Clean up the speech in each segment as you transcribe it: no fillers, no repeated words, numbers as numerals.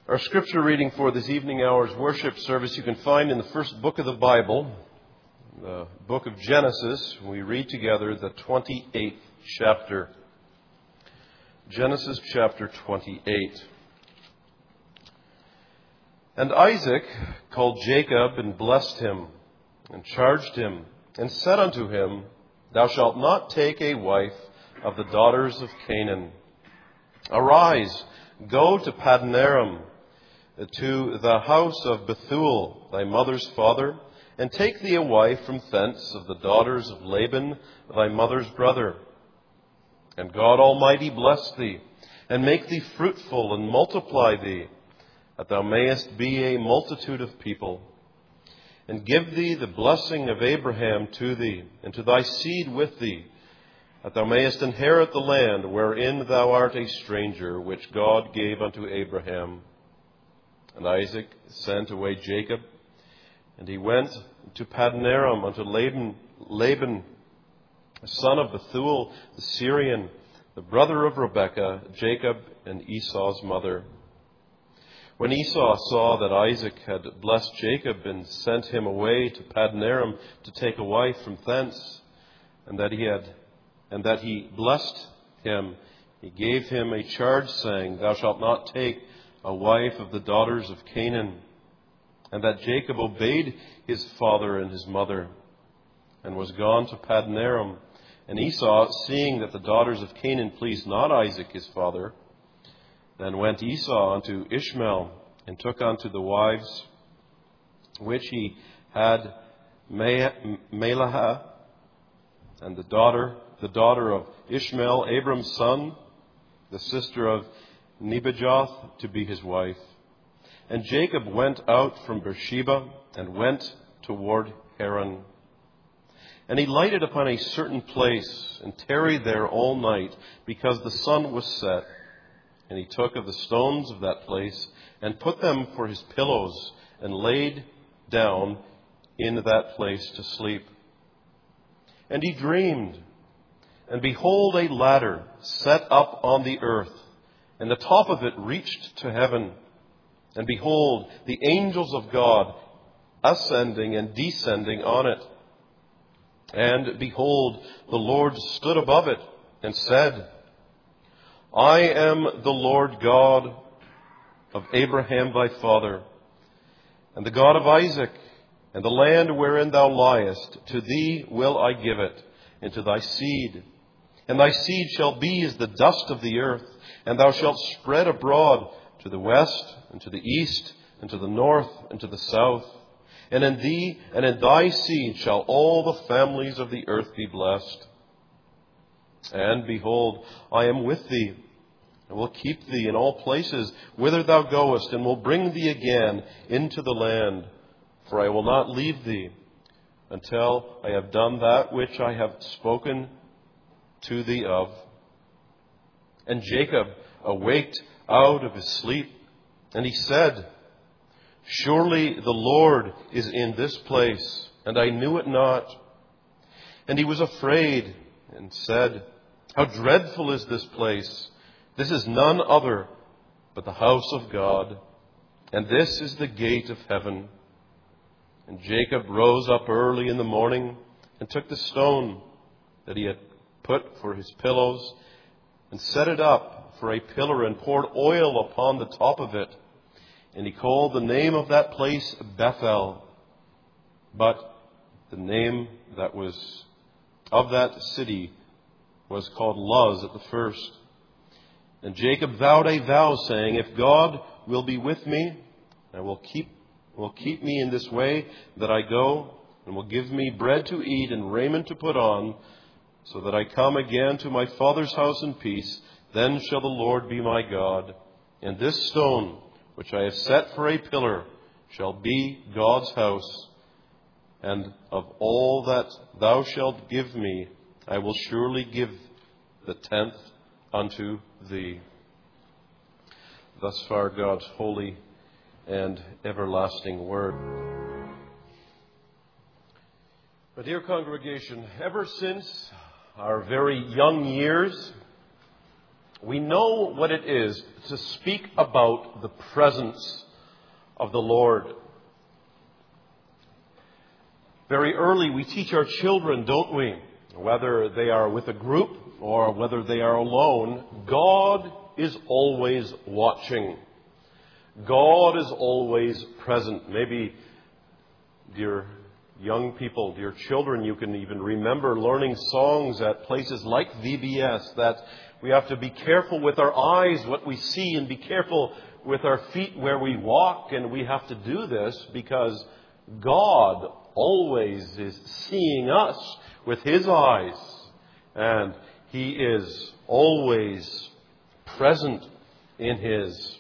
Our scripture reading for this evening hour's worship service you can find in the first book of the Bible, the book of Genesis. We read together the 28th chapter. Genesis chapter 28. And Isaac called Jacob and blessed him and charged him and said unto him, Thou shalt not take a wife of the daughters of Canaan. Arise, go to Padanaram, to the house of Bethuel, thy mother's father, and take thee a wife from thence of the daughters of Laban, thy mother's brother. And God Almighty bless thee, and make thee fruitful, and multiply thee, that thou mayest be a multitude of people. And give thee the blessing of Abraham to thee, and to thy seed with thee, that thou mayest inherit the land wherein thou art a stranger, which God gave unto Abraham. And Isaac sent away Jacob, and he went to Padanaram unto Laban, son of Bethuel the Syrian, the brother of Rebekah, Jacob and Esau's mother. When Esau saw that Isaac had blessed Jacob and sent him away to Padanaram to take a wife from thence, and that he blessed him, he gave him a charge, saying, Thou shalt not take a wife of the daughters of Canaan. And that Jacob obeyed his father and his mother, and was gone to Padanaram. And Esau, seeing that the daughters of Canaan pleased not Isaac his father, then went Esau unto Ishmael, and took unto the wives which he had Mahlah, and the daughter of Ishmael, Abram's son, the sister of Nebajoth, to be his wife. And Jacob went out from Beersheba, and went toward Haran. And he lighted upon a certain place, and tarried there all night, because the sun was set. And he took of the stones of that place, and put them for his pillows, and laid down in that place to sleep. And he dreamed, and behold, a ladder set up on the earth, and the top of it reached to heaven. And behold, the angels of God ascending and descending on it. And behold, the Lord stood above it, and said, I am the Lord God of Abraham thy father, and the God of Isaac, and the land wherein thou liest, to thee will I give it, and to thy seed. And thy seed shall be as the dust of the earth, and thou shalt spread abroad to the west, and to the east, and to the north, and to the south. And in thee and in thy seed shall all the families of the earth be blessed. And behold, I am with thee, and will keep thee in all places whither thou goest, and will bring thee again into the land. For I will not leave thee until I have done that which I have spoken to thee of. And Jacob awaked out of his sleep, and he said, Surely the Lord is in this place, and I knew it not. And he was afraid, and said, How dreadful is this place! This is none other but the house of God, and this is the gate of heaven. And Jacob rose up early in the morning, and took the stone that he had put for his pillows, and set it up for a pillar, and poured oil upon the top of it. And he called the name of that place Bethel. But the name that was of that city was called Luz at the first. And Jacob vowed a vow, saying, If God will be with me, and will keep me in this way that I go, and will give me bread to eat and raiment to put on, so that I come again to my father's house in peace, then shall the Lord be my God. And this stone, which I have set for a pillar, shall be God's house. And of all that thou shalt give me, I will surely give the 10th unto thee. Thus far God's holy and everlasting word. My dear congregation, ever since our very young years, we know what it is to speak about the presence of the Lord. Very early we teach our children, don't we? Whether they are with a group or whether they are alone, God is always watching. God is always present. Maybe, dear young people, dear children, you can even remember learning songs at places like VBS that we have to be careful with our eyes what we see and be careful with our feet where we walk. And we have to do this because God always is seeing us with His eyes. And He is always present in His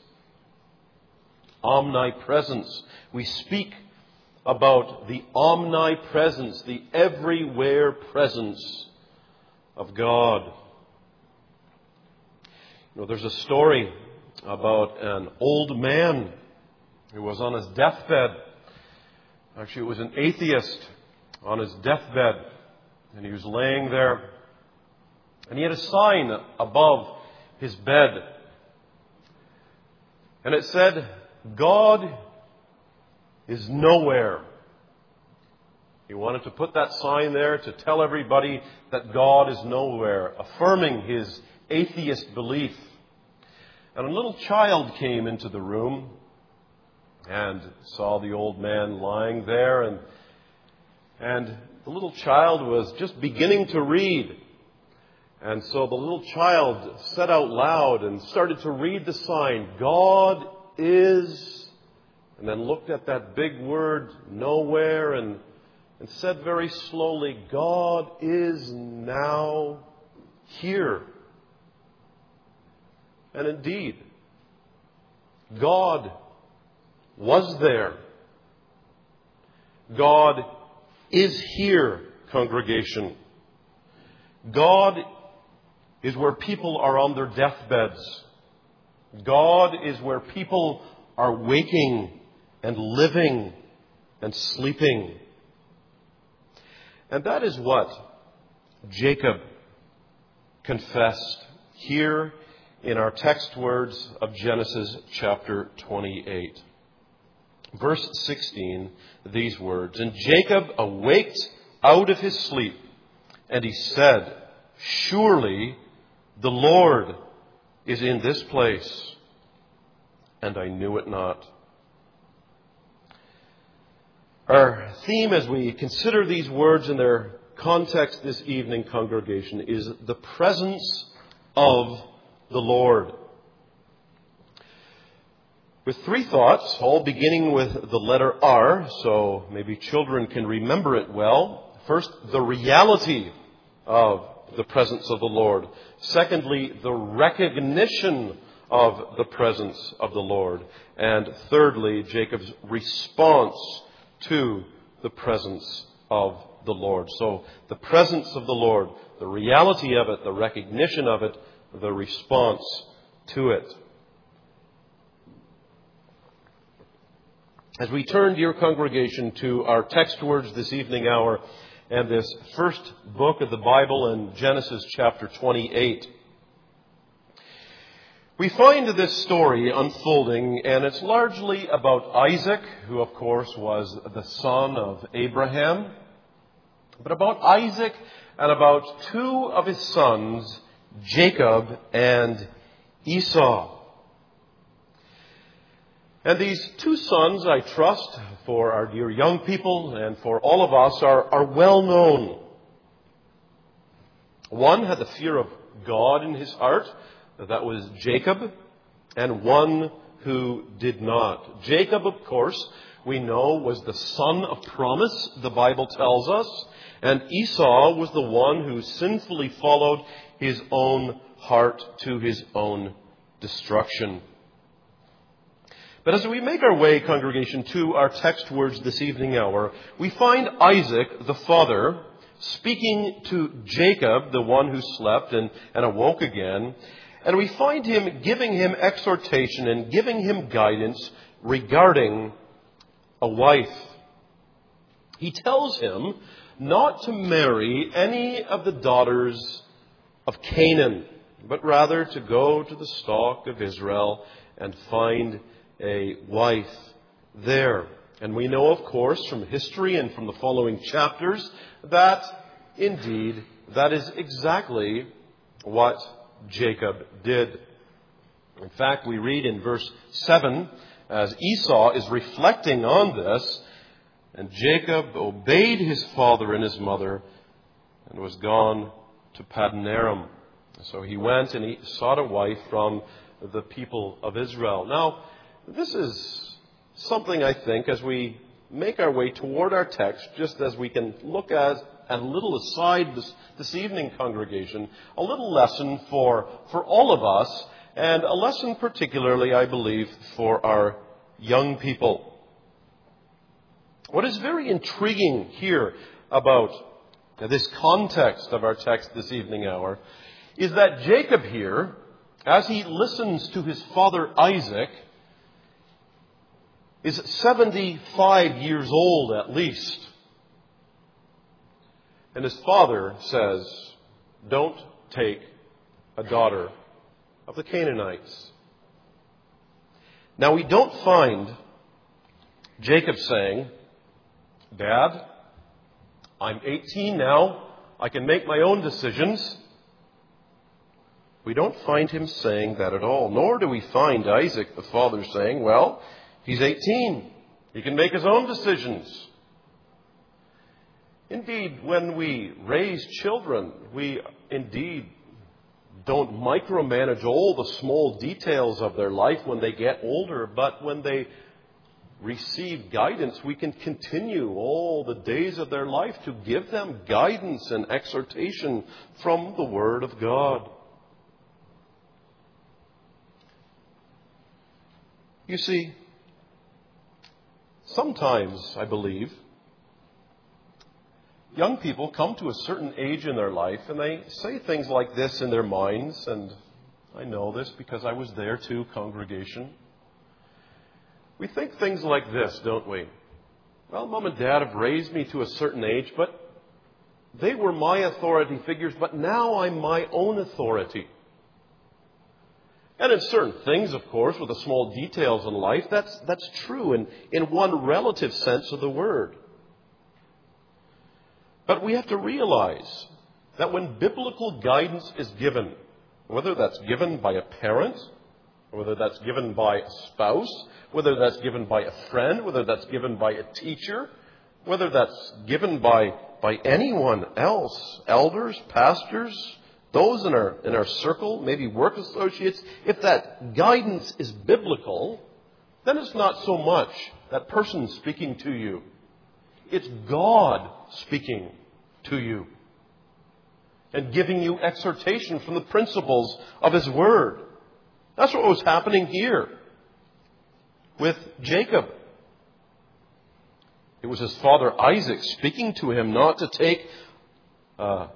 omnipresence. We speak about the omnipresence, the everywhere presence of God. You know, there's a story about an old man who was on his deathbed. Actually, it was an atheist on his deathbed. And he was laying there. And he had a sign above his bed. And it said, God is nowhere. He wanted to put that sign there to tell everybody that God is nowhere, affirming his atheist belief. And a little child came into the room and saw the old man lying there. And the little child was just beginning to read. And so the little child said out loud and started to read the sign, God is, and then looked at that big word, nowhere, and said very slowly, God is now here. And indeed, God was there. God is here, congregation. God is where people are on their deathbeds. God is where people are waking and living and sleeping. And that is what Jacob confessed here in our text words of Genesis chapter 28. Verse 16, these words, And Jacob awaked out of his sleep, and he said, Surely the Lord is in this place, and I knew it not. Our theme as we consider these words in their context this evening, congregation, is the presence of the Lord. With three thoughts, all beginning with the letter R, so maybe children can remember it well. First, the reality of the presence of the Lord. Secondly, the recognition of the presence of the Lord. And thirdly, Jacob's response to the presence of the Lord. So the presence of the Lord, the reality of it, the recognition of it, the response to it. As we turn, dear congregation, to our text words this evening hour and this first book of the Bible in Genesis chapter 28, we find this story unfolding, and it's largely about Isaac, who of course was the son of Abraham, but about Isaac and about two of his sons, Jacob and Esau. And these two sons, I trust, for our dear young people and for all of us, are well known. One had the fear of God in his heart. That was Jacob, and one who did not. Jacob, of course, we know, was the son of promise, the Bible tells us, and Esau was the one who sinfully followed his own heart to his own destruction. But as we make our way, congregation, to our text words this evening hour, we find Isaac, the father, speaking to Jacob, the one who slept and awoke again. And we find him giving him exhortation and giving him guidance regarding a wife. He tells him not to marry any of the daughters of Canaan. but rather to go to the stock of Israel and find a wife there. And we know, of course, from history and from the following chapters that, indeed, that is exactly what Jacob did. In fact, we read in verse 7, as Esau is reflecting on this, and Jacob obeyed his father and his mother and was gone to Paddan Aram. So he went and he sought a wife from the people of Israel. Now, this is something, I think, as we make our way toward our text, just as we can look at a little aside this evening, congregation, a little lesson for all of us, and a lesson particularly, I believe, for our young people. What is very intriguing here about this context of our text this evening hour is that Jacob here, as he listens to his father Isaac, is 75 years old at least. And his father says, "Don't take a daughter of the Canaanites." Now, we don't find Jacob saying, "Dad, I'm 18 now. I can make my own decisions." We don't find him saying that at all. Nor do we find Isaac, the father, saying, "Well, he's 18. He can make his own decisions." Indeed, when we raise children, we indeed don't micromanage all the small details of their life when they get older, but when they receive guidance, we can continue all the days of their life to give them guidance and exhortation from the Word of God. You see, sometimes, I believe, young people come to a certain age in their life and they say things like this in their minds, and I know this because I was there too, congregation. We think things like this, don't we? Well, Mom and Dad have raised me to a certain age, but they were my authority figures, but now I'm my own authority. And in certain things, of course, with the small details in life, that's true in one relative sense of the word. But we have to realize that when biblical guidance is given, whether that's given by a parent, whether that's given by a spouse, whether that's given by a friend, whether that's given by a teacher, whether that's given by anyone else, elders, pastors, those in our circle, maybe work associates, if that guidance is biblical, then it's not so much that person speaking to you. It's God speaking to you and giving you exhortation from the principles of His Word. That's what was happening here with Jacob. It was his father Isaac speaking to him not to take a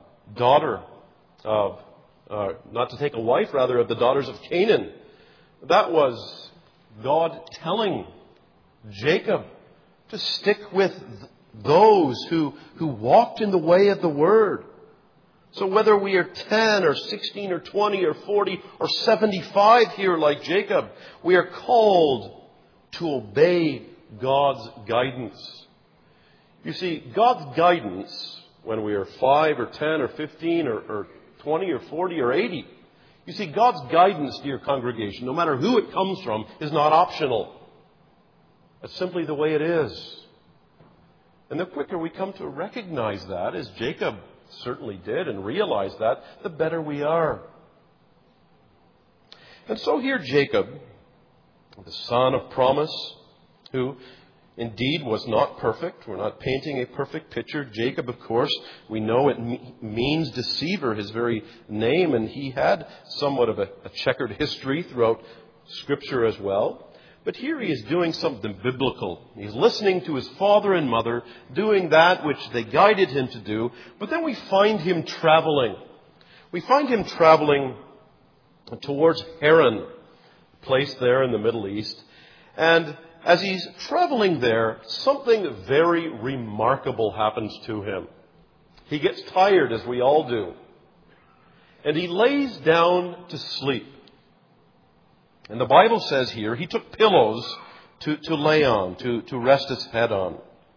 wife of the daughters of Canaan. That was God telling Jacob to stick with those who walked in the way of the Word. So whether we are 10 or 16 or 20 or 40 or 75 here like Jacob, we are called to obey God's guidance. You see, God's guidance, when we are 5 or 10 or 15 or 20 or 40 or 80, you see, God's guidance, dear congregation, no matter who it comes from, is not optional. It's simply the way it is. And the quicker we come to recognize that, as Jacob certainly did, and realize that, the better we are. And so here Jacob, the son of promise, who indeed was not perfect. We're not painting a perfect picture. Jacob, of course, we know it means deceiver, his very name, and he had somewhat of a checkered history throughout Scripture as well. But here he is doing something biblical. He's listening to his father and mother, doing that which they guided him to do. But then we find him traveling. We find him traveling towards Haran, a place there in the Middle East. And as he's traveling there, something very remarkable happens to him. He gets tired, as we all do. and he lays down to sleep. And the Bible says here, he took pillows to lay on, to rest his head on.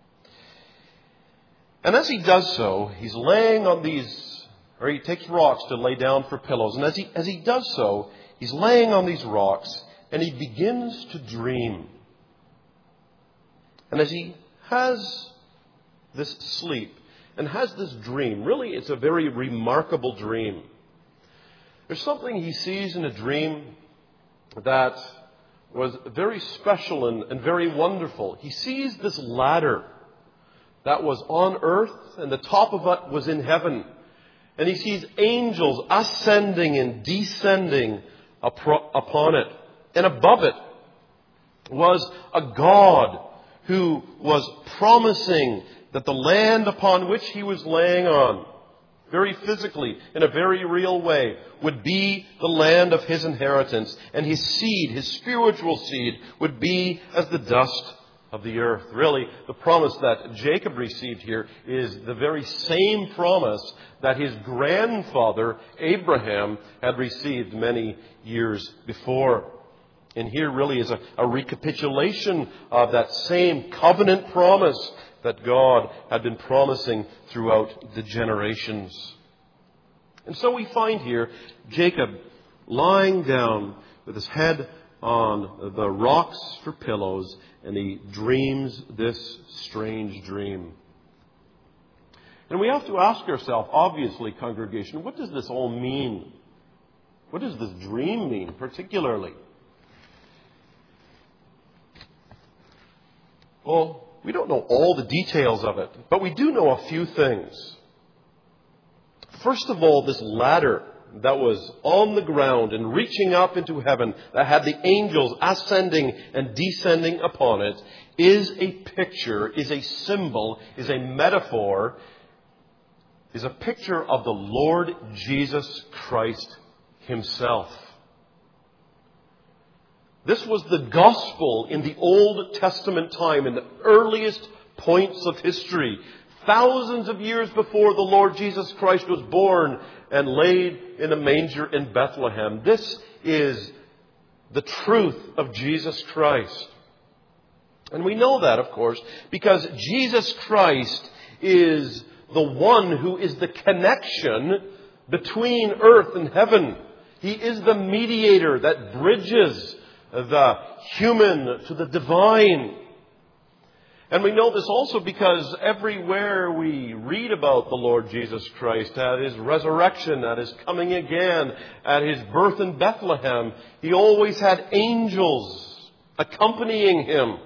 And as he does so, he's laying on these, or he takes rocks to lay down for pillows. And as he does so, he's laying on these rocks, and he begins to dream. And as he has this sleep and has this dream, really it's a very remarkable dream. There's something he sees in a dream that was very special and very wonderful. He sees this ladder that was on earth, and the top of it was in heaven. And he sees angels ascending and descending upon it. And above it was a God who was promising that the land upon which he was laying on, very physically, in a very real way, would be the land of his inheritance. And his seed, his spiritual seed, would be as the dust of the earth. Really, the promise that Jacob received here is the very same promise that his grandfather Abraham had received many years before. And here really is a recapitulation of that same covenant promise that God had been promising throughout the generations. And so we find here Jacob lying down with his head on the rocks for pillows, and he dreams this strange dream. And we have to ask ourselves, obviously, congregation, what does this all mean? What does this dream mean, particularly? Well, we don't know all the details of it, but we do know a few things. First of all, this ladder that was on the ground and reaching up into heaven, that had the angels ascending and descending upon it, is a picture, is a symbol, is a metaphor, is a picture of the Lord Jesus Christ himself. This was the gospel in the Old Testament time, in the earliest points of history. Thousands of years before the Lord Jesus Christ was born and laid in a manger in Bethlehem. This is the truth of Jesus Christ. And we know that, of course, because Jesus Christ is the one who is the connection between earth and heaven. He is the mediator that bridges the human to the divine. And we know this also because everywhere we read about the Lord Jesus Christ, at his resurrection, at his coming again, at his birth in Bethlehem, he always had angels accompanying him.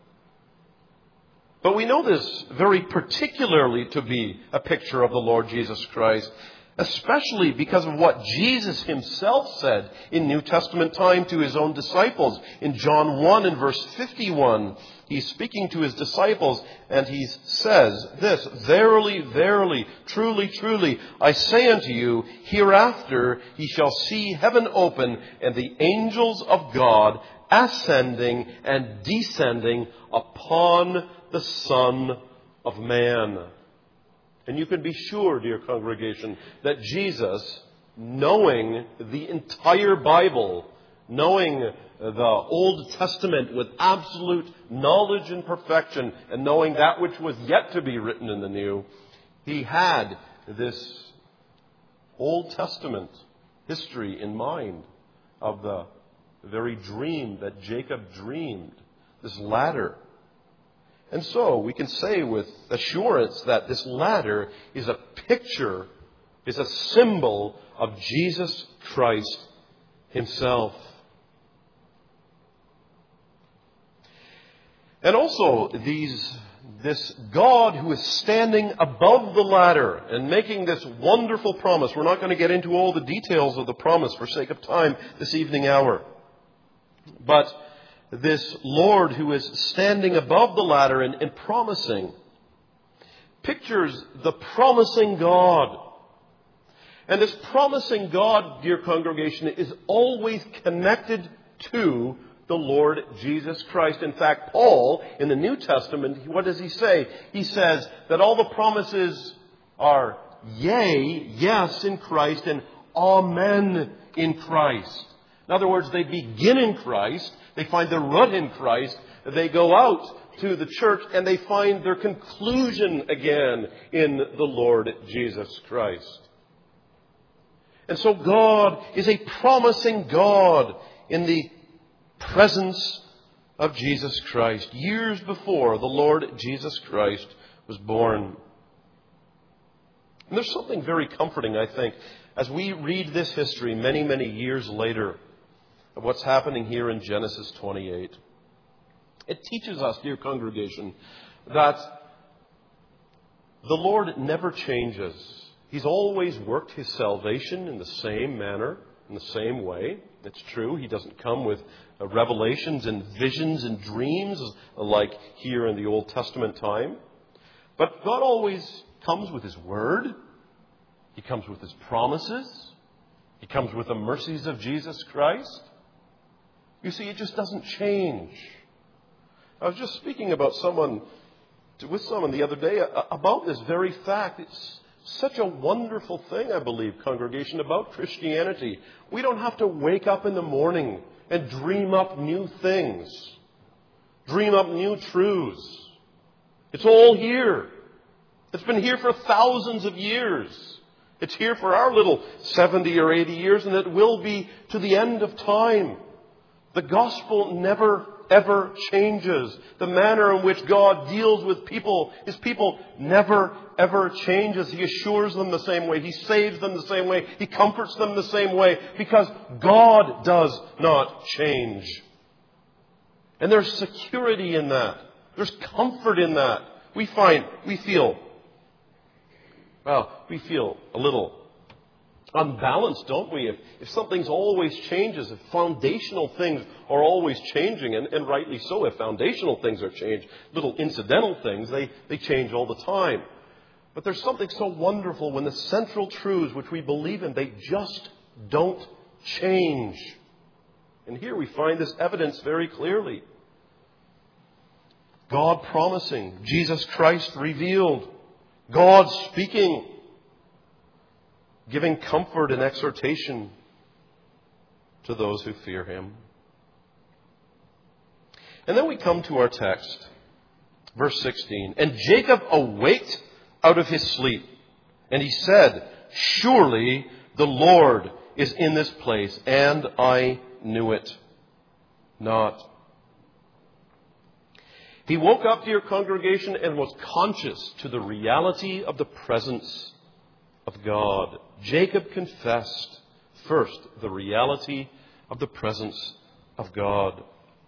But we know this very particularly to be a picture of the Lord Jesus Christ, especially because of what Jesus himself said in New Testament time to his own disciples. In John 1 and verse 51, he's speaking to his disciples and he says this, "Verily, verily, truly, truly, I say unto you, hereafter ye shall see heaven open and the angels of God ascending and descending upon the Son of Man." And you can be sure, dear congregation, that Jesus, knowing the entire Bible, knowing the Old Testament with absolute knowledge and perfection, and knowing that which was yet to be written in the New, he had this Old Testament history in mind of the very dream that Jacob dreamed, this ladder. And so we can say with assurance that this ladder is a picture, is a symbol of Jesus Christ himself. And also this God who is standing above the ladder and making this wonderful promise. We're not going to get into all the details of the promise for sake of time this evening hour. But this Lord who is standing above the ladder and promising pictures the promising God. And this promising God, dear congregation, is always connected to the Lord Jesus Christ. In fact, Paul, in the New Testament, what does he say? He says that all the promises are yea, yes in Christ, and Amen in Christ. In other words, they begin in Christ, they find their root in Christ, they go out to the church and they find their conclusion again in the Lord Jesus Christ. And so God is a promising God in the presence of Jesus Christ, years before the Lord Jesus Christ was born. And there's something very comforting, I think, as we read this history many, many years later of what's happening here in Genesis 28. It teaches us, dear congregation, that the Lord never changes. He's always worked His salvation in the same manner, in the same way. It's true, He doesn't come with revelations and visions and dreams like here in the Old Testament time. But God always comes with His Word. He comes with His promises. He comes with the mercies of Jesus Christ. You see, it just doesn't change. I was just speaking with someone the other day about this very fact. It's such a wonderful thing, I believe, congregation, about Christianity. We don't have to wake up in the morning and dream up new things, dream up new truths. It's all here. It's been here for thousands of years. It's here for our little 70 or 80 years, and it will be to the end of time. The gospel never, ever changes. The manner in which God deals with people, His people, never, ever changes. He assures them the same way. He saves them the same way. He comforts them the same way. Because God does not change. And there's security in that. There's comfort in that. We feel a little unbalanced, don't we? If something's always changes, if foundational things are always changing, and rightly so, if foundational things are changed, little incidental things, they change all the time. But there's something so wonderful when the central truths which we believe in, they just don't change. And here we find this evidence very clearly. God promising, Jesus Christ revealed, God speaking, giving comfort and exhortation to those who fear Him. And then we come to our text, verse 16. And Jacob awaked out of his sleep, and he said, surely the Lord is in this place, and I knew it not. He woke up, dear congregation, and was conscious to the reality of the presence of God. Jacob confessed first the reality of the presence of God.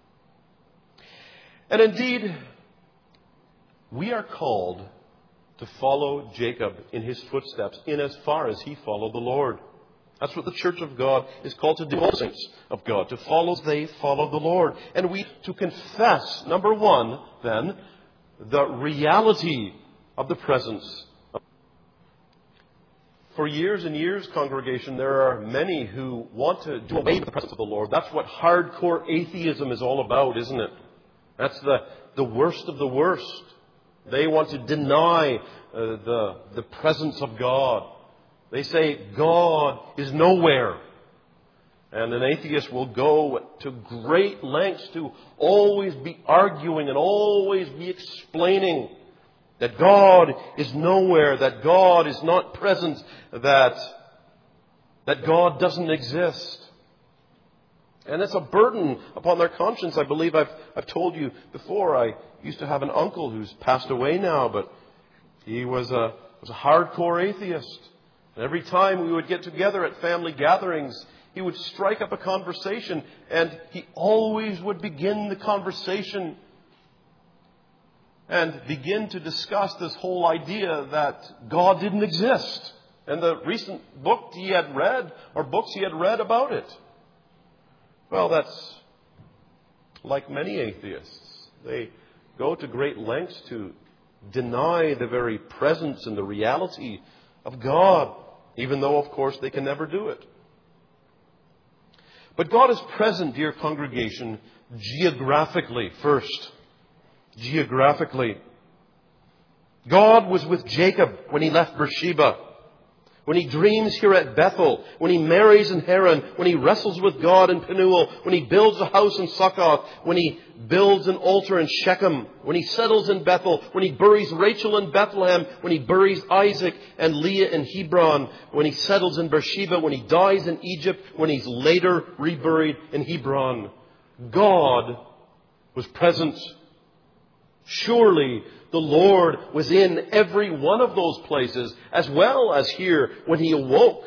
And indeed, we are called to follow Jacob in his footsteps in as far as he followed the Lord. That's what the church of God is called to do, all saints of God, to follow as they follow the Lord. And we to confess, number one, then, the reality of the presence of God. For years and years, congregation, there are many who want to do away with the presence of the Lord. That's what hardcore atheism is all about, isn't it? That's the worst of the worst. They want to deny the presence of God. They say God is nowhere. And an atheist will go to great lengths to always be arguing and always be explaining that God is nowhere, that God is not present, that God doesn't exist. And it's a burden upon their conscience. I believe I've told you before, I used to have an uncle who's passed away now, but he was a hardcore atheist. And every time we would get together at family gatherings, he would strike up a conversation, and he always would begin the conversation and begin to discuss this whole idea that God didn't exist. And the recent book he had read, or books he had read about it. Well, that's like many atheists. They go to great lengths to deny the very presence and the reality of God, even though, of course, they can never do it. But God is present, dear congregation, geographically first. Geographically. God was with Jacob when he left Beersheba. when he dreams here at Bethel, when he marries in Haran, when he wrestles with God in Penuel, when he builds a house in Succoth, when he builds an altar in Shechem, when he settles in Bethel, when he buries Rachel in Bethlehem, when he buries Isaac and Leah in Hebron, when he settles in Beersheba, when he dies in Egypt, when he's later reburied in Hebron. God was present. Surely the Lord was in every one of those places, as well as here when he awoke.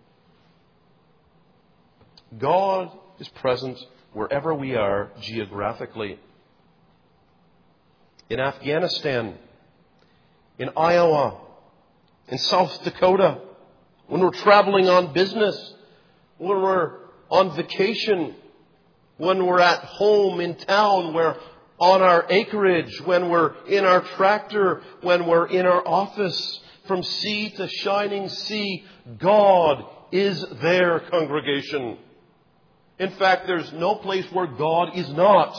God is present wherever we are geographically. In Afghanistan, in Iowa, in South Dakota, when we're traveling on business, when we're on vacation, when we're at home in town, we're on our acreage, when we're in our tractor, when we're in our office, from sea to shining sea, God is there, congregation. In fact, there's no place where God is not.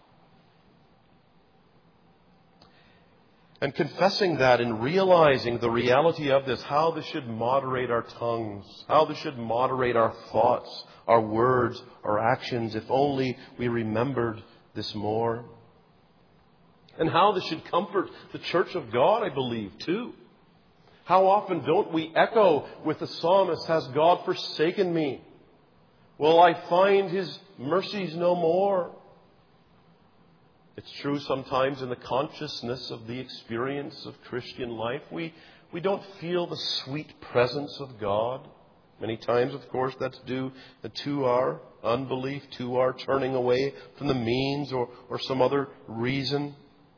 And confessing that and realizing the reality of this, how this should moderate our tongues, how this should moderate our thoughts, our words, our actions, if only we remembered this more. And how this should comfort the church of God, I believe, too. How often don't we echo with the psalmist, has God forsaken me? Will I find his mercies no more? It's true sometimes in the consciousness of the experience of Christian life, we don't feel the sweet presence of God. Many times, of course, that's due to our unbelief, to our turning away from the means or some other reason.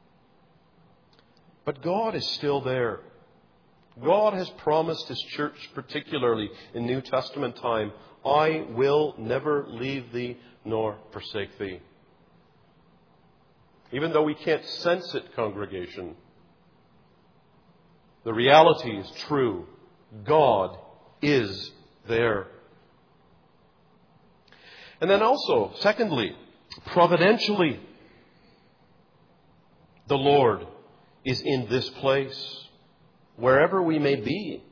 But God is still there. God has promised his church, particularly in New Testament time, I will never leave thee nor forsake thee. Even though we can't sense it, congregation, the reality is true. God is there. And then also, secondly, providentially, the Lord is in this place, wherever we may be.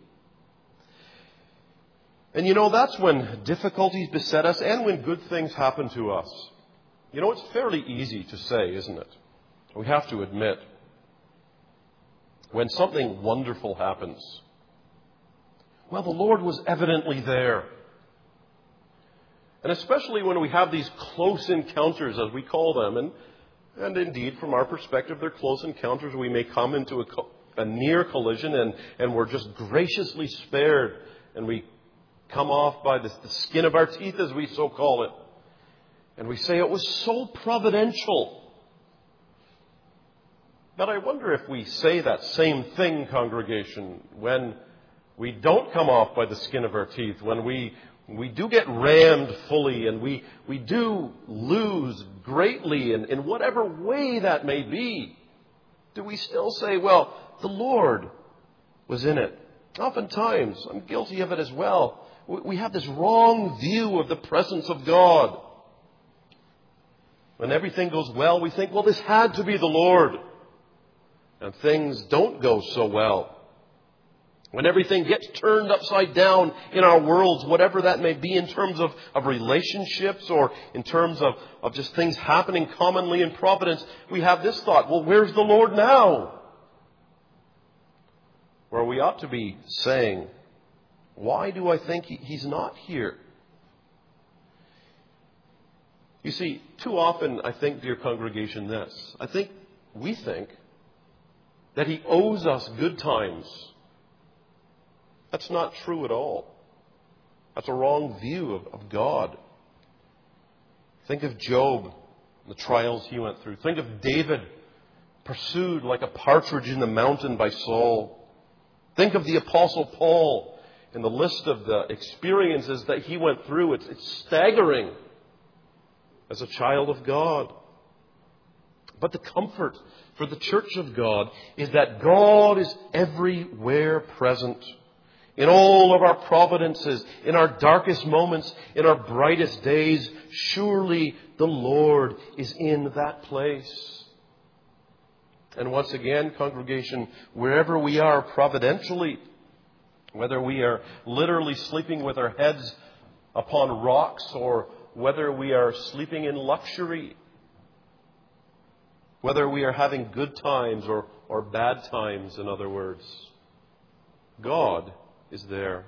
And that's when difficulties beset us and when good things happen to us. It's fairly easy to say, isn't it? We have to admit, when something wonderful happens, well, the Lord was evidently there. And especially when we have these close encounters, as we call them, and indeed, from our perspective, they're close encounters. We may come into a near collision and we're just graciously spared, and we come off by the skin of our teeth, as we so call it. And we say it was so providential. But I wonder if we say that same thing, congregation, when we don't come off by the skin of our teeth, when we do get rammed fully and we do lose greatly in whatever way that may be. Do we still say, well, the Lord was in it? Oftentimes, I'm guilty of it as well. We have this wrong view of the presence of God. When everything goes well, we think, well, this had to be the Lord. And things don't go so well. When everything gets turned upside down in our worlds, whatever that may be in terms of relationships or in terms of just things happening commonly in providence, we have this thought, well, where's the Lord now? Where we ought to be saying, why do I think he's not here? You see, too often, I think, dear congregation, we think that he owes us good times. That's not true at all. That's a wrong view of God. Think of Job, the trials he went through. Think of David, pursued like a partridge in the mountain by Saul. Think of the Apostle Paul and the list of the experiences that he went through. It's staggering as a child of God. But the comfort for the church of God is that God is everywhere present. In all of our providences, in our darkest moments, in our brightest days, surely the Lord is in that place. And once again, congregation, wherever we are providentially, Whether we are literally sleeping with our heads upon rocks or whether we are sleeping in luxury, whether we are having good times or bad times, in other words, God is there.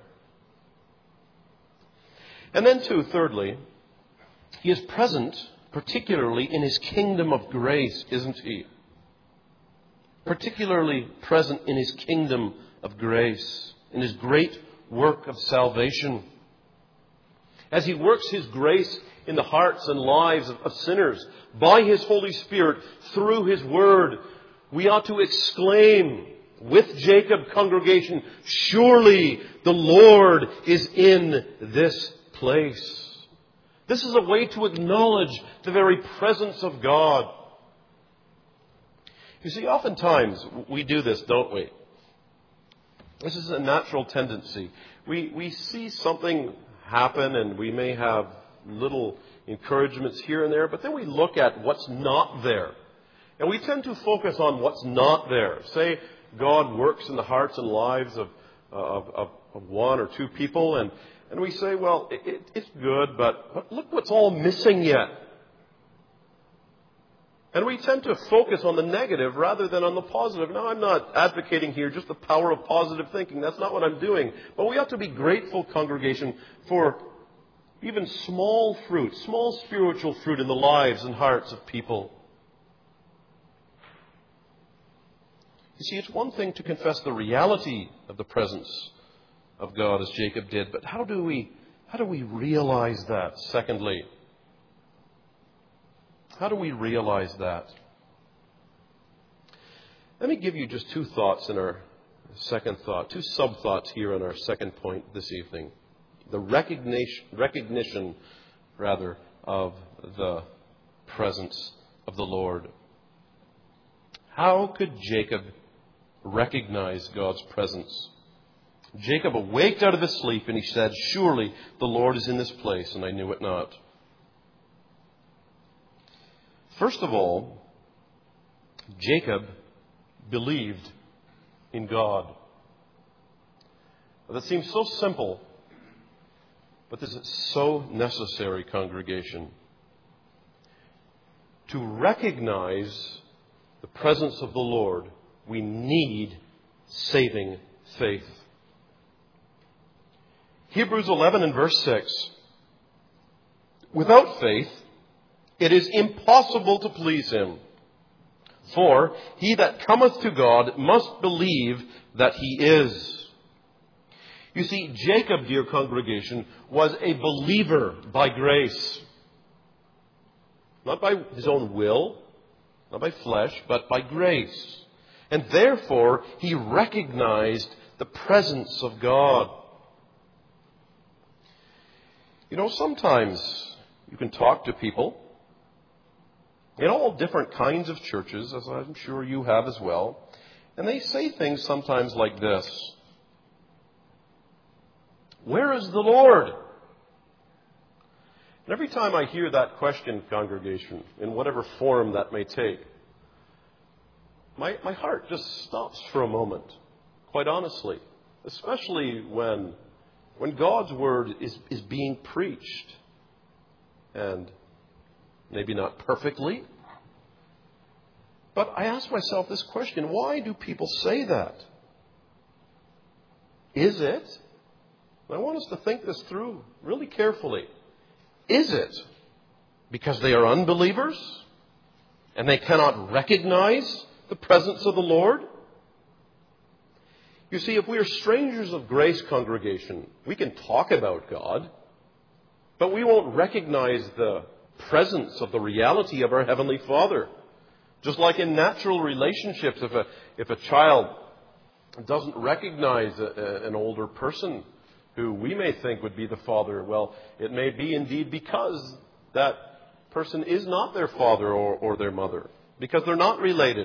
And then too, thirdly, He is present, particularly in His kingdom of grace, isn't He? Particularly present in His kingdom of grace, in His great work of salvation. As He works His grace in the hearts and lives of sinners by His Holy Spirit through His Word, we ought to exclaim with Jacob congregation, surely the Lord is in this place. This is a way to acknowledge the very presence of God. You see, oftentimes we do this, don't we? This is a natural tendency. We see something happen and we may have little encouragements here and there, but then we look at what's not there. And we tend to focus on what's not there. Say God works in the hearts and lives of one or two people, and we say, well, it's good, but look what's all missing yet. And we tend to focus on the negative rather than on the positive. Now, I'm not advocating here just the power of positive thinking. That's not what I'm doing. But we ought to be grateful, congregation, for even small fruit, small spiritual fruit in the lives and hearts of people. You see, it's one thing to confess the reality of the presence of God as Jacob did, but how do we realize that? Secondly, how do we realize that? Let me give you just two thoughts in our second thought, two sub-thoughts here in our second point this evening. The recognition of the presence of the Lord. How could Jacob recognize God's presence? Jacob awaked out of his sleep and he said, surely the Lord is in this place, and I knew it not. First of all, Jacob believed in God. That seems so simple, but this is so necessary, congregation. To recognize the presence of the Lord, we need saving faith. Hebrews 11 and verse 6. Without faith, it is impossible to please Him. For he that cometh to God must believe that He is. You see, Jacob, dear congregation, was a believer by grace. Not by his own will, not by flesh, but by grace. And therefore, he recognized the presence of God. You know, sometimes you can talk to people in all different kinds of churches, as I'm sure you have as well, and they say things sometimes like this. Where is the Lord? And every time I hear that question, congregation, in whatever form that may take, my heart just stops for a moment, quite honestly, especially when God's Word is being preached, and maybe not perfectly. But I ask myself this question, why do people say that? Is it? I want us to think this through really carefully. Is it because they are unbelievers and they cannot recognize the presence of the Lord? You see, if we are strangers of grace, congregation, we can talk about God, but we won't recognize the presence of the reality of our Heavenly Father. Just like in natural relationships, if a child doesn't recognize an older person who we may think would be the father, well, it may be indeed because that person is not their father or their mother, because they're not related.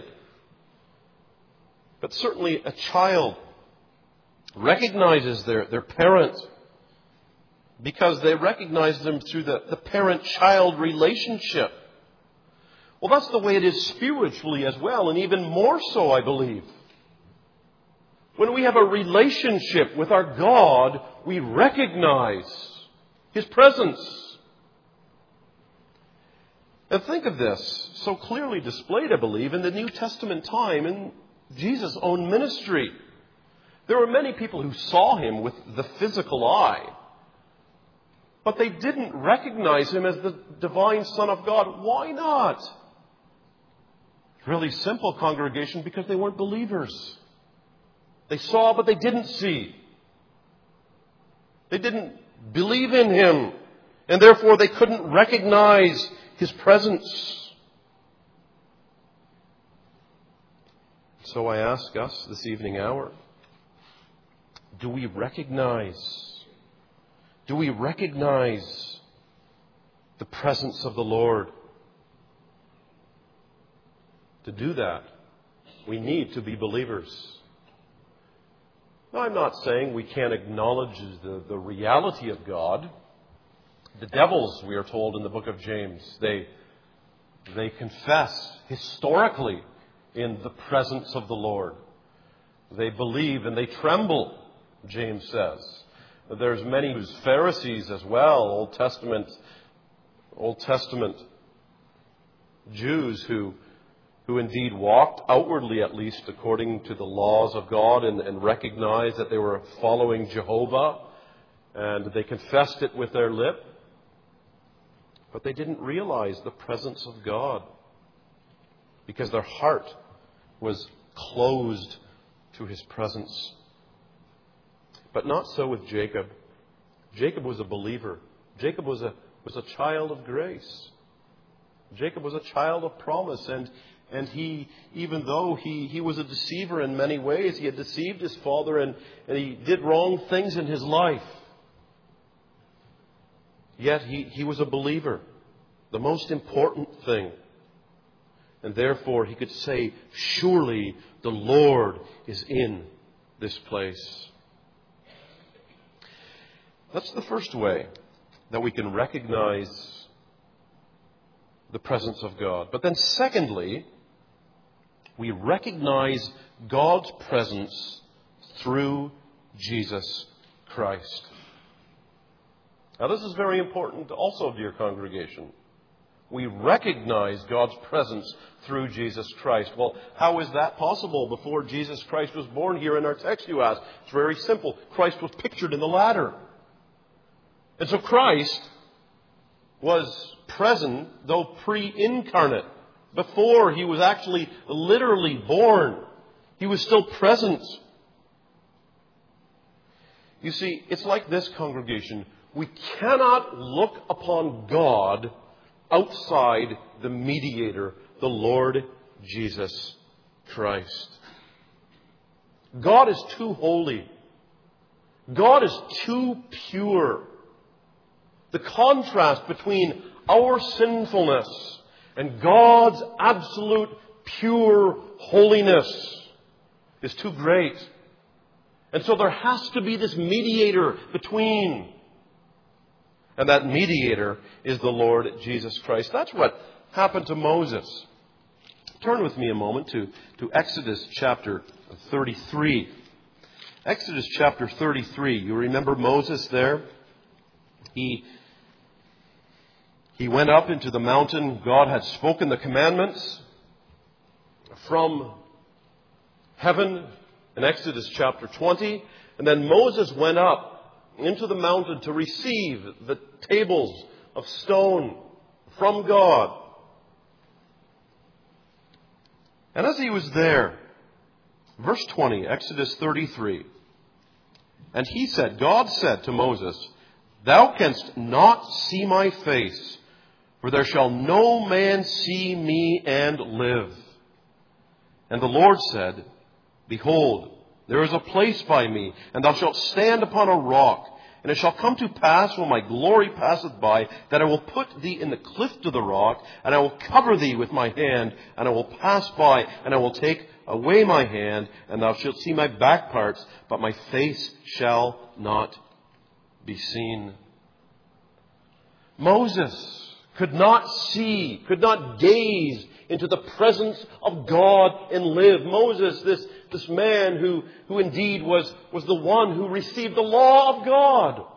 But certainly a child recognizes their parent because they recognize them through the parent-child relationship. Well, that's the way it is spiritually as well, and even more so, I believe. When we have a relationship with our God, we recognize His presence. And think of this, so clearly displayed, I believe, in the New Testament time in Jesus' own ministry. There were many people who saw Him with the physical eye, but they didn't recognize Him as the divine Son of God. Why not? Really simple, congregation, because they weren't believers. They saw, but they didn't see. They didn't believe in Him, and therefore they couldn't recognize His presence. So I ask us this evening hour, do we recognize the presence of the Lord? To do that, we need to be believers. Now, I'm not saying we can't acknowledge the reality of God. The devils, we are told in the book of James, they confess historically in the presence of the Lord. They believe and they tremble, James says. There's many Pharisees as well, Old Testament Jews who indeed walked outwardly, at least according to the laws of God, and recognized that they were following Jehovah, and they confessed it with their lip, but they didn't realize the presence of God because their heart was closed to His presence. But not so with Jacob. Jacob was a believer. Jacob was a child of grace. Jacob was a child of promise, and he, even though he was a deceiver in many ways, he had deceived his father and he did wrong things in his life. Yet he was a believer, the most important thing. And therefore he could say, surely the Lord is in this place. That's the first way that we can recognize the presence of God. But then secondly, we recognize God's presence through Jesus Christ. Now, this is very important also, dear congregation. We recognize God's presence through Jesus Christ. Well, how is that possible before Jesus Christ was born here in our text, you ask? It's very simple. Christ was pictured in the ladder. And so Christ was present, though pre-incarnate. Before he was actually literally born, he was still present. You see, it's like this, congregation. We cannot look upon God outside the mediator, the Lord Jesus Christ. God is too holy. God is too pure. The contrast between our sinfulness and God's absolute pure holiness is too great. And so there has to be this mediator between. And that mediator is the Lord Jesus Christ. That's what happened to Moses. Turn with me a moment to Exodus chapter 33. Exodus chapter 33. You remember Moses there? He went up into the mountain. God had spoken the commandments from heaven in Exodus chapter 20. And then Moses went up into the mountain to receive the tables of stone from God. And as he was there, verse 20, Exodus 33, and he said, God said to Moses, Thou canst not see my face, for there shall no man see me and live. And the Lord said, Behold, there is a place by me, and thou shalt stand upon a rock. And it shall come to pass, when my glory passeth by, that I will put thee in the cleft of the rock, and I will cover thee with my hand, and I will pass by, and I will take away my hand, and thou shalt see my back parts, but my face shall not be seen. Moses could not see, could not gaze into the presence of God and live. Moses, this This man who indeed was the one who received the law of God.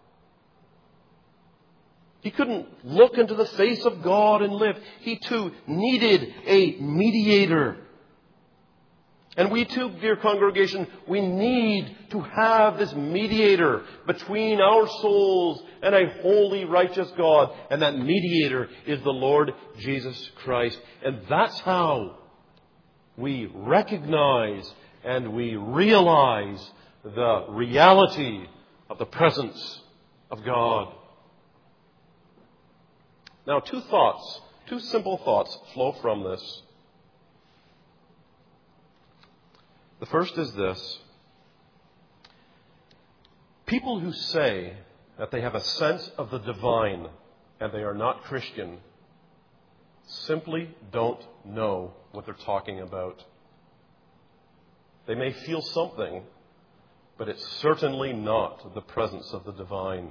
He couldn't look into the face of God and live. He too needed a mediator. And we too, dear congregation, we need to have this mediator between our souls and a holy, righteous God. And that mediator is the Lord Jesus Christ. And that's how we recognize and we realize the reality of the presence of God. Now, two simple thoughts flow from this. The first is this. People who say that they have a sense of the divine and they are not Christian simply don't know what they're talking about. They may feel something, but it's certainly not the presence of the divine.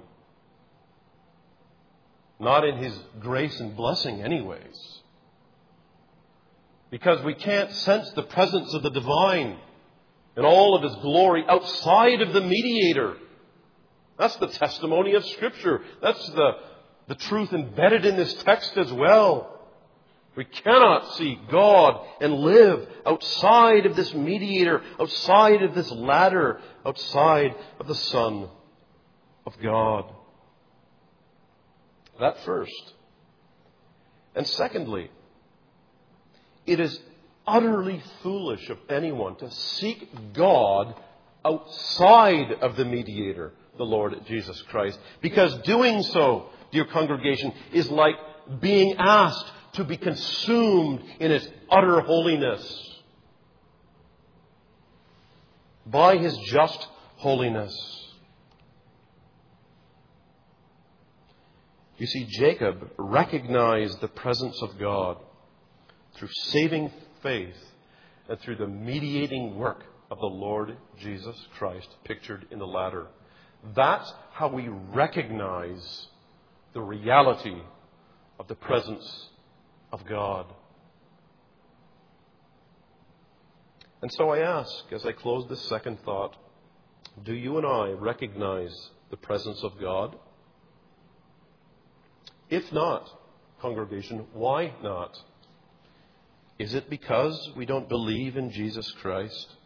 Not in His grace and blessing anyways. Because we can't sense the presence of the divine and all of His glory outside of the mediator. That's the testimony of Scripture. That's the truth embedded in this text as well. We cannot see God and live outside of this mediator, outside of this ladder, outside of the Son of God. That first. And secondly, it is utterly foolish of anyone to seek God outside of the mediator, the Lord Jesus Christ. Because doing so, dear congregation, is like being asked to be consumed in His utter holiness. By His just holiness. You see, Jacob recognized the presence of God through saving faith and through the mediating work of the Lord Jesus Christ pictured in the ladder. That's how we recognize the reality of the presence of God. And so I ask, as I close this second thought, do you and I recognize the presence of God? If not, congregation, why not? Is it because we don't believe in Jesus Christ?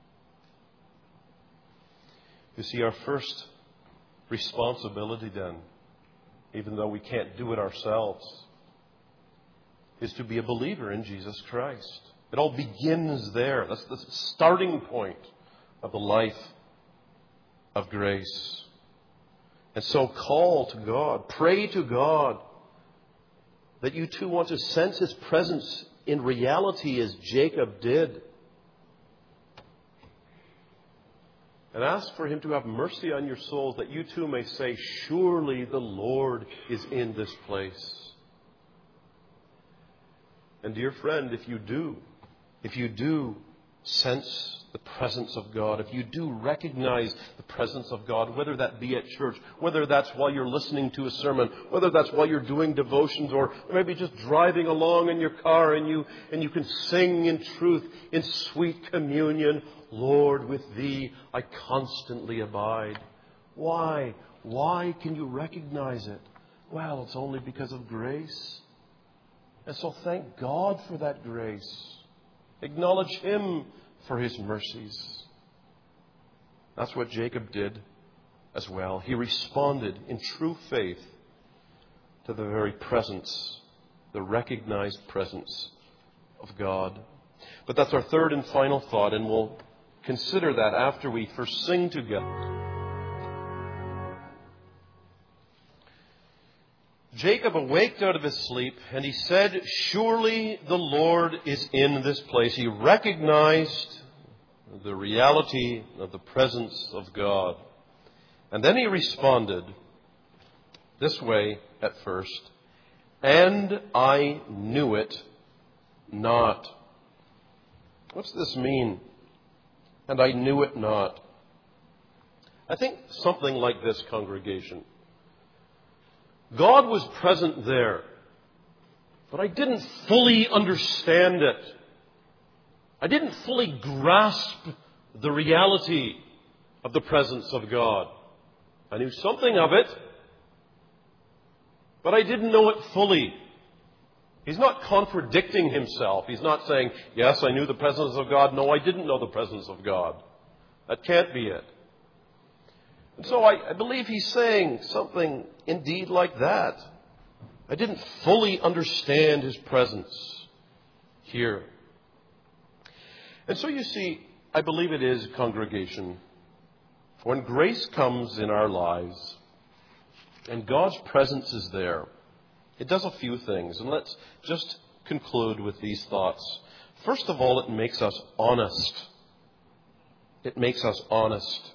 You see, our first responsibility then, even though we can't do it ourselves, is to be a believer in Jesus Christ. It all begins there. That's the starting point of the life of grace. And so call to God, pray to God that you too want to sense His presence in reality as Jacob did. And ask for Him to have mercy on your souls that you too may say, surely the Lord is in this place. And dear friend, if you do sense the presence of God, if you do recognize the presence of God, whether that be at church, whether that's while you're listening to a sermon, whether that's while you're doing devotions, or maybe just driving along in your car and you can sing in truth, in sweet communion, Lord, with Thee I constantly abide. Why? Why can you recognize it? Well, it's only because of grace. And so thank God for that grace. Acknowledge Him for His mercies. That's what Jacob did as well. He responded in true faith to the very presence, the recognized presence of God. But that's our third and final thought, and we'll consider that after we first sing together. Jacob awaked out of his sleep, and he said, surely the Lord is in this place. He recognized the reality of the presence of God. And then he responded this way at first, and I knew it not. What's this mean? And I knew it not. I think something like this, congregation. God was present there, but I didn't fully understand it. I didn't fully grasp the reality of the presence of God. I knew something of it, but I didn't know it fully. He's not contradicting himself. He's not saying, yes, I knew the presence of God. No, I didn't know the presence of God. That can't be it. And so I believe he's saying something indeed like that. I didn't fully understand his presence here. And so you see, I believe it is, congregation, when grace comes in our lives and God's presence is there, it does a few things. And let's just conclude with these thoughts. First of all, it makes us honest. It makes us honest.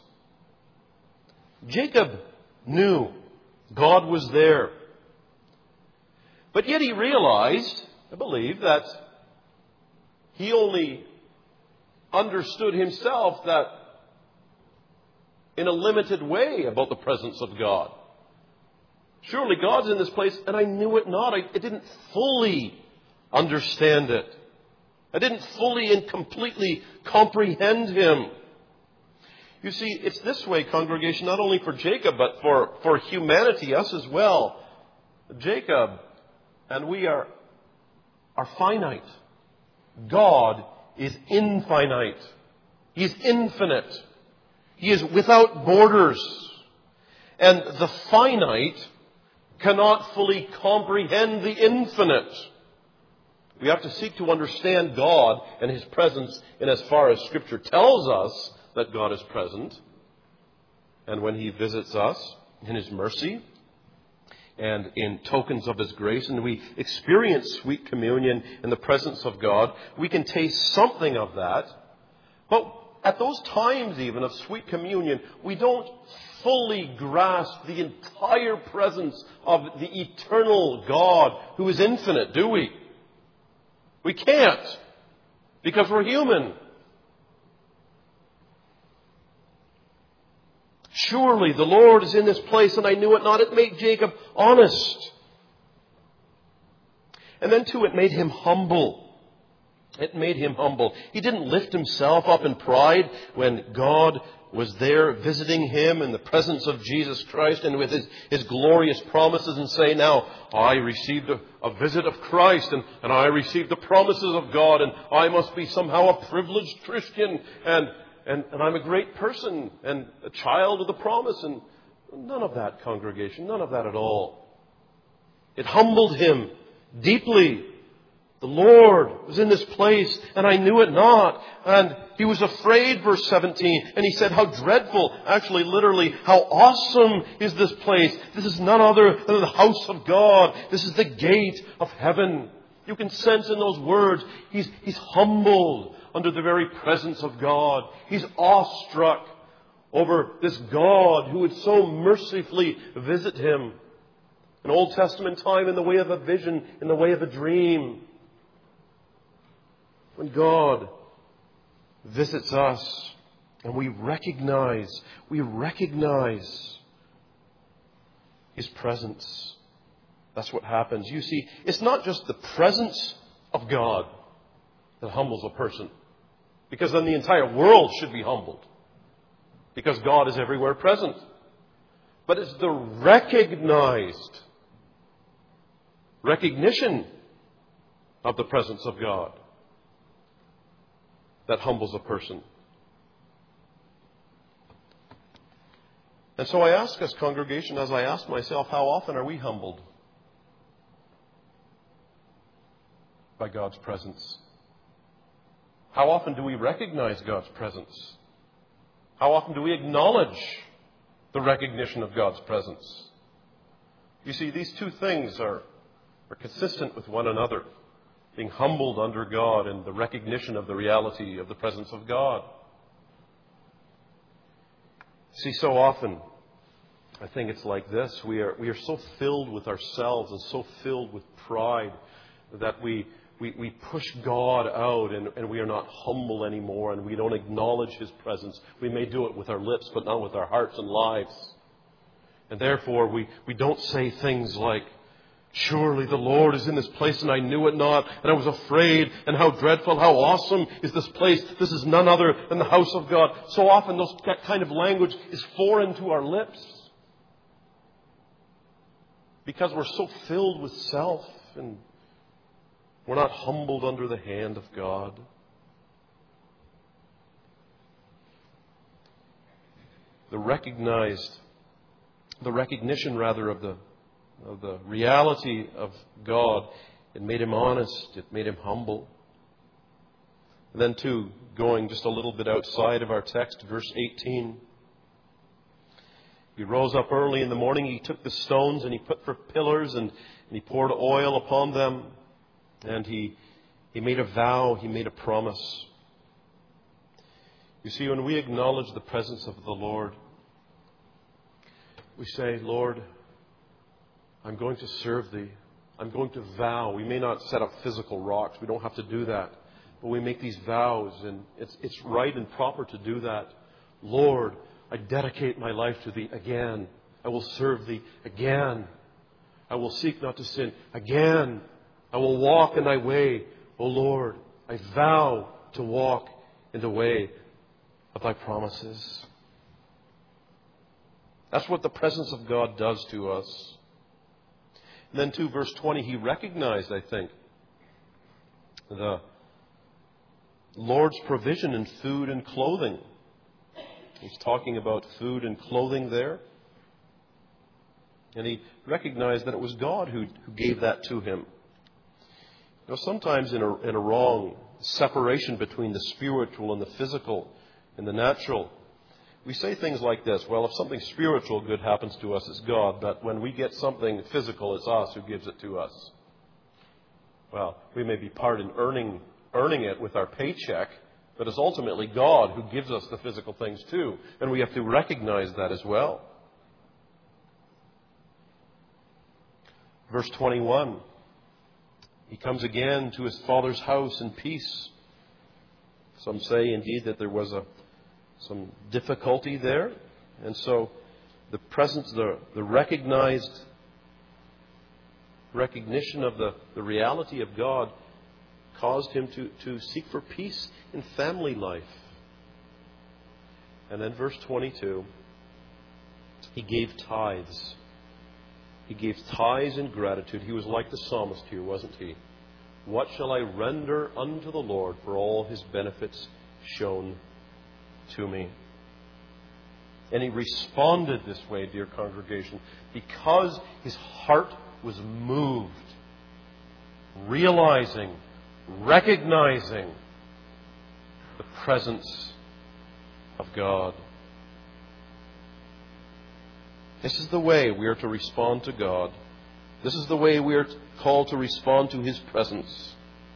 Jacob knew God was there. But yet he realized, I believe, that he only understood himself that in a limited way about the presence of God. Surely God's in this place, and I knew it not. I didn't fully understand it. I didn't fully and completely comprehend him. You see, it's this way, congregation, not only for Jacob, but for humanity, us as well. Jacob and we are finite. God is infinite. He is infinite. He is without borders. And the finite cannot fully comprehend the infinite. We have to seek to understand God and his presence in as far as Scripture tells us that God is present. And when he visits us in his mercy and in tokens of his grace, and we experience sweet communion in the presence of God, we can taste something of that. But at those times even of sweet communion, we don't fully grasp the entire presence of the eternal God who is infinite, do we? We can't, because we're human. Surely the Lord is in this place, and I knew it not. It made Jacob honest. And then too, it made him humble. It made him humble. He didn't lift himself up in pride when God was there visiting him in the presence of Jesus Christ and with his glorious promises, and say, now, I received a visit of Christ and I received the promises of God, and I must be somehow a privileged Christian and I'm a great person and a child of the promise. And none of that, congregation, none of that at all. It humbled him deeply. The Lord was in this place, and I knew it not. And he was afraid, verse 17. And he said, how dreadful, actually literally, how awesome is this place. This is none other than the house of God. This is the gate of heaven. You can sense in those words, he's humbled under the very presence of God. He's awestruck over this God who would so mercifully visit him. An Old Testament time in the way of a vision, in the way of a dream. When God visits us and we recognize his presence. That's what happens. You see, it's not just the presence of God that humbles a person, because then the entire world should be humbled, because God is everywhere present. But it's the recognized recognition of the presence of God that humbles a person. And so I ask us, congregation, as I ask myself, how often are we humbled by God's presence? How often do we recognize God's presence? How often do we acknowledge the recognition of God's presence? You see, these two things are consistent with one another. Being humbled under God and the recognition of the reality of the presence of God. See, so often, I think it's like this. We are so filled with ourselves and so filled with pride that we push God out and we are not humble anymore, and we don't acknowledge his presence. We may do it with our lips, but not with our hearts and lives. And therefore, we don't say things like, Surely the Lord is in this place, and I knew it not, and I was afraid, and how dreadful, how awesome is this place. This is none other than the house of God. So often that kind of language is foreign to our lips because we're so filled with self, and we're not humbled under the hand of God. The recognition of the reality of God, it made him honest, it made him humble. And then too, going just a little bit outside of our text, verse 18. He rose up early in the morning, he took the stones and he put for pillars, and he poured oil upon them, and he made a vow, he made a promise. You see, when we acknowledge the presence of the Lord, we say, Lord, I'm going to serve Thee. I'm going to vow. We may not set up physical rocks. We don't have to do that. But we make these vows, and it's right and proper to do that. Lord, I dedicate my life to Thee again. I will serve Thee again. I will seek not to sin again. I will walk in Thy way. O Lord, I vow to walk in the way of Thy promises. That's what the presence of God does to us. And then too, verse 20, he recognized, I think, the Lord's provision in food and clothing. He's talking about food and clothing there. And he recognized that it was God who gave that to him. You know, sometimes in a wrong separation between the spiritual and the physical and the natural, we say things like this: well, if something spiritual good happens to us, it's God, but when we get something physical, it's us who gives it to us. Well, we may be part in earning it with our paycheck, but it's ultimately God who gives us the physical things too, and we have to recognize that as well. Verse 21, he comes again to his father's house in peace. Some say indeed that there was some difficulty there. And so the presence, the recognition of the reality of God caused him to seek for peace in family life. And then verse 22, he gave tithes. He gave tithes in gratitude. He was like the psalmist here, wasn't he? What shall I render unto the Lord for all His benefits shown to me? And he responded this way, dear congregation, because his heart was moved, realizing, recognizing the presence of God. This is the way we are to respond to God. This is the way we are called to respond to His presence.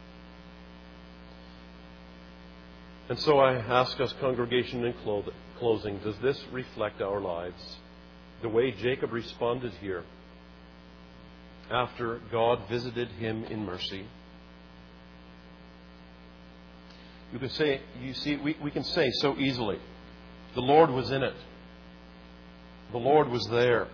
And so I ask us, congregation, in closing, does this reflect our lives? The way Jacob responded here after God visited him in mercy. You can say, we can say so easily, the Lord was in it. The Lord was there.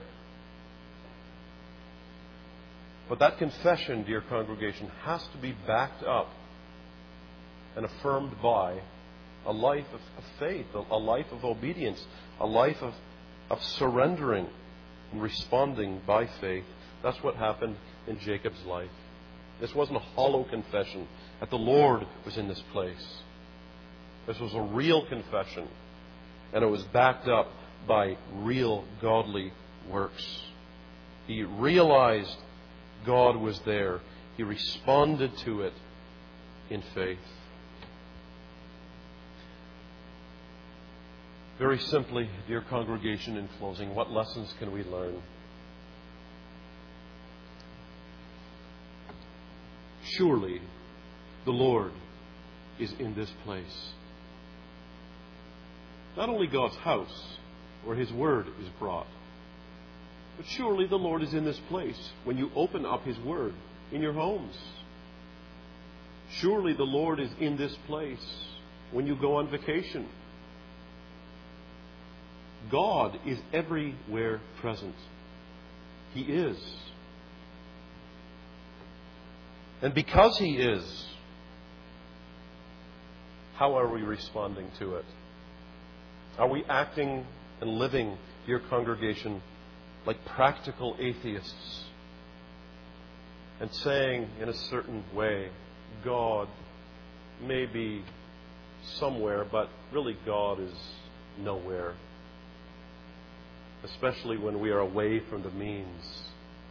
But that confession, dear congregation, has to be backed up and affirmed by a life of faith, a life of obedience, a life of surrendering and responding by faith. That's what happened in Jacob's life. This wasn't a hollow confession that the Lord was in this place. This was a real confession, and it was backed up by real godly works. He realized God was there. He responded to it in faith. Very simply, dear congregation, in closing, what lessons can we learn? Surely the Lord is in this place. Not only God's house, where His Word is brought, but surely the Lord is in this place when you open up His Word in your homes. Surely the Lord is in this place when you go on vacation. God is everywhere present. He is. And because He is, how are we responding to it? Are we acting and living, dear congregation, like practical atheists and saying in a certain way, God may be somewhere, but really God is nowhere, especially when we are away from the means?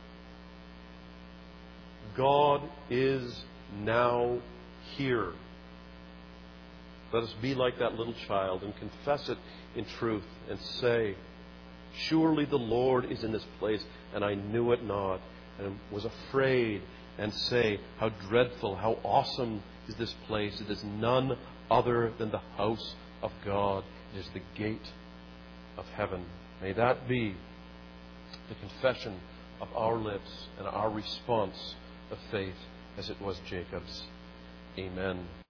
God is now here. Let us be like that little child and confess it in truth and say, surely the Lord is in this place, and I knew it not, and was afraid, and say, how dreadful, how awesome is this place. It is none other than the house of God. It is the gate of heaven. May that be the confession of our lips and our response of faith as it was Jacob's. Amen.